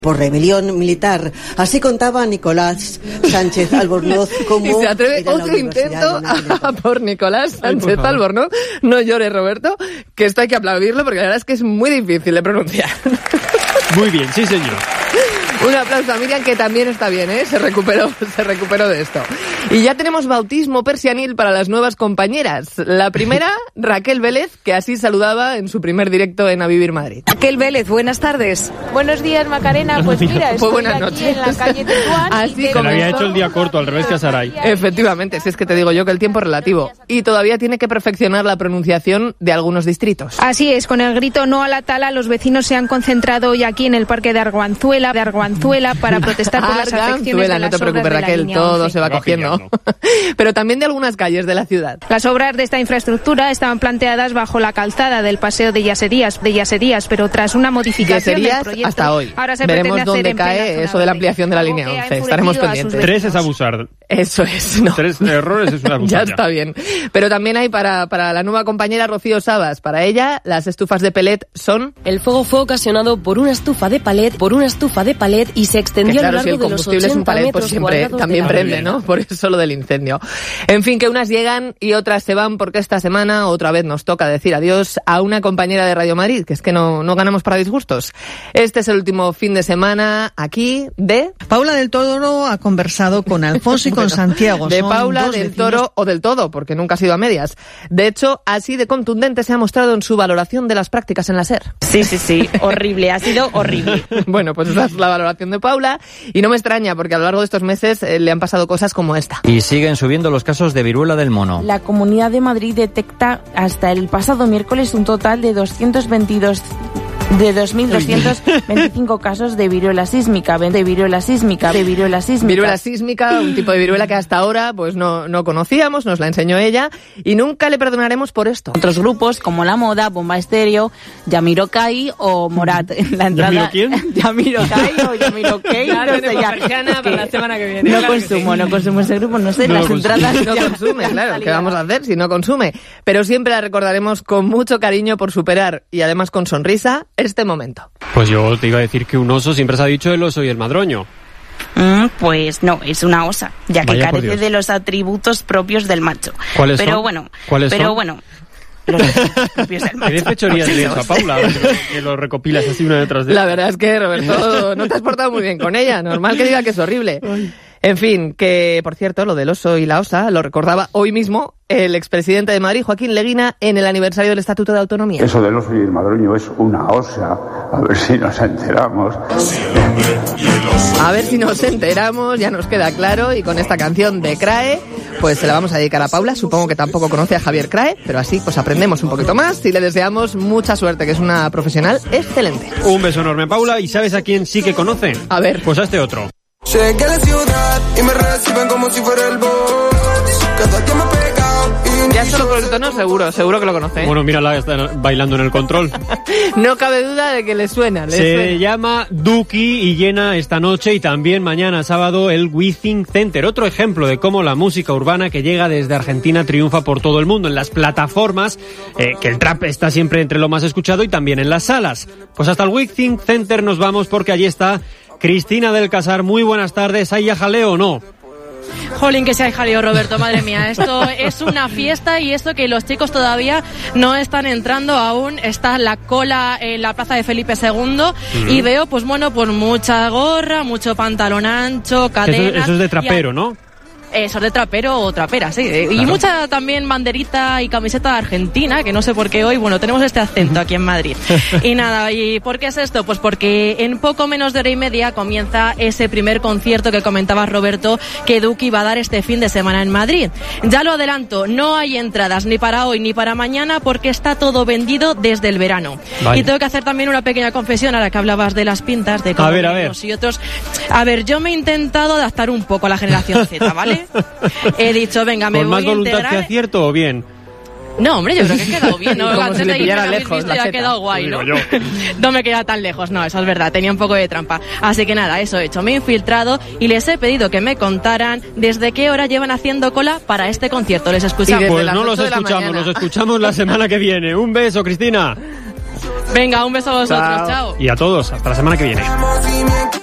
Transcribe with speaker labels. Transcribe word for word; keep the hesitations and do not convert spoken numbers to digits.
Speaker 1: por rebelión militar. Así contaba Nicolás Sánchez Albornoz como...
Speaker 2: Y se atreve otro intento a por Nicolás Sánchez Ay, Albornoz. No llores, Roberto, que esto hay que aplaudirlo porque la verdad es que es muy difícil de pronunciar.
Speaker 3: Muy bien, sí señor.
Speaker 2: Un aplauso a Miriam, que también está bien, ¿eh? Se recuperó, se recuperó de esto. Y ya tenemos bautismo persianil para las nuevas compañeras. La primera, Raquel Vélez, que así saludaba en su primer directo en A Vivir Madrid.
Speaker 4: Raquel Vélez, buenas tardes.
Speaker 5: Buenos días, Macarena. Pues mira, estoy
Speaker 2: pues buenas
Speaker 5: aquí
Speaker 2: noches.
Speaker 5: en la calle Tetuán.
Speaker 2: Así
Speaker 3: como le había hecho el día corto, al revés que a Saray.
Speaker 2: Efectivamente, si es que te digo yo que el tiempo es relativo. Y todavía tiene que perfeccionar la pronunciación de algunos distritos.
Speaker 4: Así es, con el grito no a la tala, los vecinos se han concentrado hoy aquí en el parque de Arganzuela, de Arganzuela para protestar por las afecciones de las
Speaker 2: no te preocupes,
Speaker 4: obras de
Speaker 2: Raquel,
Speaker 4: la línea
Speaker 2: todo
Speaker 4: once.
Speaker 2: se va cogiendo. Pero también de algunas calles de la ciudad.
Speaker 4: Las obras de esta infraestructura estaban planteadas bajo la calzada del paseo de Yaserías, de Yaserías, pero tras una modificación
Speaker 2: Yaserías
Speaker 4: del proyecto,
Speaker 2: hasta hoy.
Speaker 4: Ahora se
Speaker 2: veremos
Speaker 4: pretende
Speaker 2: dónde
Speaker 4: hacer en
Speaker 2: cae
Speaker 4: plena
Speaker 2: eso de la ampliación de la
Speaker 4: zona
Speaker 2: línea
Speaker 4: verde.
Speaker 2: once.
Speaker 4: Ha
Speaker 2: Estaremos
Speaker 4: enfurecido a sus
Speaker 2: pendientes.
Speaker 3: Tres es abusar.
Speaker 2: Eso es, no.
Speaker 3: Tres errores es una abusar.
Speaker 2: Ya está bien. Pero también hay para, para la nueva compañera Rocío Sabas. Para ella, las estufas de pelet son...
Speaker 6: El fuego fue ocasionado por una estufa de palet, por una estufa de palet y se extendió
Speaker 2: claro,
Speaker 6: a lo largo
Speaker 2: si el
Speaker 6: de los
Speaker 2: combustible es un
Speaker 6: ochenta
Speaker 2: palet, pues
Speaker 6: metros
Speaker 2: siempre
Speaker 6: cuadrados
Speaker 2: también
Speaker 6: de la
Speaker 2: prende, ¿no? Por eso lo del incendio. En fin, que unas llegan y otras se van, porque esta semana otra vez nos toca decir adiós a una compañera de Radio Madrid, que es que no, no ganamos para disgustos. Este es el último fin de semana aquí de...
Speaker 7: Paula del Toro ha conversado con Alfonso y con
Speaker 2: Bueno,
Speaker 7: Santiago.
Speaker 2: de
Speaker 7: Son
Speaker 2: Paula
Speaker 7: dos
Speaker 2: del
Speaker 7: vecinos.
Speaker 2: Toro o del todo, porque nunca ha sido a medias. De hecho, así de contundente se ha mostrado en su valoración de las prácticas en la SER.
Speaker 5: Sí, sí, sí, horrible, ha sido horrible.
Speaker 2: Bueno, pues esa es la valoración de Paula y no me extraña porque a lo largo de estos meses eh, le han pasado cosas como esta.
Speaker 8: Y siguen subiendo los casos de viruela del mono.
Speaker 5: La Comunidad de Madrid detecta hasta el pasado miércoles un total de doscientos veintidós de dos mil doscientos veinticinco casos de viruela sísmica, de viruela sísmica, de viruela sísmica.
Speaker 2: Viruela sísmica, un tipo de viruela que hasta ahora pues no, no conocíamos, nos la enseñó ella y nunca le perdonaremos por esto.
Speaker 5: Otros grupos como La Moda, Bomba Estéreo, Yamiro Kai o Morat. La entrada,
Speaker 3: ¿Yamiro quién?
Speaker 5: Yamiro Kai o Yamiro Kai,
Speaker 2: Ya
Speaker 5: no sé
Speaker 2: tenemos
Speaker 5: ya.
Speaker 2: persiana para la semana que viene.
Speaker 5: No
Speaker 2: Claro que
Speaker 5: consumo,
Speaker 2: sí.
Speaker 5: no consumo ese grupo, no sé,
Speaker 3: No
Speaker 5: las
Speaker 3: lo
Speaker 5: entradas
Speaker 2: No
Speaker 5: ya-
Speaker 2: consume,
Speaker 5: ya han
Speaker 2: claro. ¿Qué
Speaker 5: salido.
Speaker 2: vamos a hacer si no consume? Pero siempre la recordaremos con mucho cariño por superar y además con sonrisa este momento.
Speaker 3: Pues yo te iba a decir que un oso siempre se ha dicho el oso y el madroño.
Speaker 5: Mm, pues no, es una osa, ya que
Speaker 3: Vaya por
Speaker 5: carece
Speaker 3: Dios.
Speaker 5: de los atributos propios del macho.
Speaker 3: ¿Cuáles
Speaker 5: pero
Speaker 3: son?
Speaker 5: bueno,
Speaker 3: ¿Cuáles
Speaker 5: pero
Speaker 3: son?
Speaker 5: bueno, los atributos propios del
Speaker 3: ¿Qué
Speaker 5: macho.
Speaker 3: de fechorías
Speaker 5: Pues
Speaker 3: de
Speaker 5: eso.
Speaker 3: eso, Paula? Ahora que lo- que lo recopilas así una detrás de
Speaker 2: La verdad es que, Roberto, no te has portado muy bien con ella. Normal que diga que es horrible. En fin, que, por cierto, lo del oso y la osa lo recordaba hoy mismo el expresidente de Madrid, Joaquín Leguina, en el aniversario del Estatuto de Autonomía.
Speaker 9: Eso del oso y el madroño es una osa, a ver si nos enteramos.
Speaker 2: A ver si nos enteramos, ya nos queda claro, y con esta canción de Crae, pues se la vamos a dedicar a Paula. Supongo que tampoco conoce a Javier Crae, pero así pues aprendemos un poquito más y le deseamos mucha suerte, que es una profesional excelente.
Speaker 3: Un beso enorme, Paula. ¿Y sabes a quién sí que conoce?
Speaker 2: A ver.
Speaker 3: Pues a este otro.
Speaker 10: Llegué a la ciudad y me reciben como si fuera el boss. Cada que me pega y
Speaker 2: Ya solo por el tono seguro, seguro que lo conoce. ¿eh?
Speaker 3: Bueno, mírala, está bailando en el control.
Speaker 2: No cabe duda de que le suena, le
Speaker 3: Se
Speaker 2: suena.
Speaker 3: llama Duki y llena esta noche y también mañana sábado el Withing Center. Otro ejemplo de cómo la música urbana que llega desde Argentina triunfa por todo el mundo, en las plataformas, eh, que el trap está siempre entre lo más escuchado, y también en las salas. Pues hasta el Withing Center nos vamos porque allí está Cristina del Casar. Muy buenas tardes. ¿Hay ya jaleo o no?
Speaker 11: Jolín, que se ha jaleo, Roberto, madre mía. Esto es una fiesta y esto que los chicos todavía no están entrando aún. Está la cola en la plaza de Felipe segundo
Speaker 3: Ujú.
Speaker 11: y veo, pues bueno, pues mucha gorra, mucho pantalón ancho,
Speaker 3: Eso,
Speaker 11: cadenas.
Speaker 3: eso es de
Speaker 11: y
Speaker 3: trapero,
Speaker 11: a-
Speaker 3: ¿no?
Speaker 11: Eso es de trapero o trapera, sí. Y
Speaker 3: Claro.
Speaker 11: mucha también banderita y camiseta argentina, que no sé por qué hoy, bueno, tenemos este acento aquí en Madrid. Y nada, ¿y por qué es esto? Pues porque en poco menos de hora y media comienza ese primer concierto que comentaba Roberto que Duki va a dar este fin de semana en Madrid. Ya lo adelanto, no hay entradas ni para hoy ni para mañana porque está todo vendido desde el verano.
Speaker 3: Vale.
Speaker 11: Y tengo que hacer también una pequeña confesión ahora que hablabas de las pintas, de cómo
Speaker 3: A ver, a ver.
Speaker 11: unos y otros. A ver, yo me he intentado adaptar un poco a la generación Z, ¿vale? He dicho, venga, me
Speaker 3: ¿Con
Speaker 11: voy
Speaker 3: más
Speaker 11: a
Speaker 3: voluntad
Speaker 11: integrar.
Speaker 3: que acierto o bien?
Speaker 11: No, hombre, yo creo que he quedado bien, ¿no?
Speaker 2: Como
Speaker 11: Antes
Speaker 2: si le
Speaker 11: de irme,
Speaker 2: pillara
Speaker 11: que habéis
Speaker 2: lejos
Speaker 11: visto,
Speaker 2: la
Speaker 11: ya ha
Speaker 2: cheta.
Speaker 11: quedado guay, ¿no?
Speaker 3: Digo yo.
Speaker 11: No me queda tan lejos, no, eso es verdad, tenía un poco de trampa. Así que nada, eso he hecho, me he infiltrado y les he pedido que me contaran desde qué hora llevan haciendo cola para este concierto. Les escuchamos.
Speaker 2: desde
Speaker 3: Pues
Speaker 2: las
Speaker 3: no
Speaker 2: ocho
Speaker 3: los
Speaker 2: de la
Speaker 3: escuchamos,
Speaker 2: mañana.
Speaker 3: los escuchamos la semana que viene. Un beso, Cristina.
Speaker 11: Venga, un beso a vosotros.
Speaker 3: Chao.
Speaker 11: Chao.
Speaker 3: Y a todos, hasta la semana que viene.